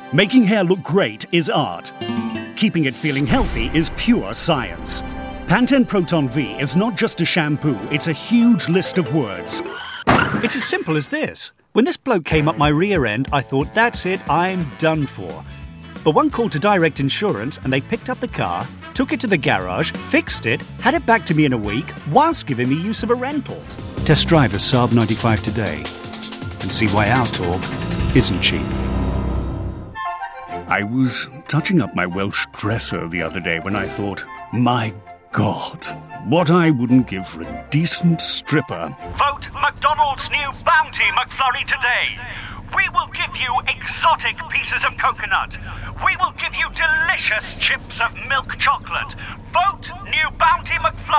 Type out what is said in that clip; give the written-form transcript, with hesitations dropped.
Making hair look great is art. Keeping it feeling healthy is pure science. Pantene Proton V is not just a shampoo, it's a huge list of words. It's as simple as this. When this bloke came up my rear end, I thought, that's it, I'm done for. But one called to Direct Insurance and they picked up the car, took it to the garage, fixed it, had it back to me in a week, whilst giving me use of a rental. Test drive a Saab 95 today and see why our talk isn't cheap. I was touching up my Welsh dresser the other day when I thought, my God, what I wouldn't give for a decent stripper. Vote McDonald's new Bounty McFlurry today. We will give you exotic pieces of coconut. We will give you delicious chips of milk chocolate. Vote new Bounty McFlurry.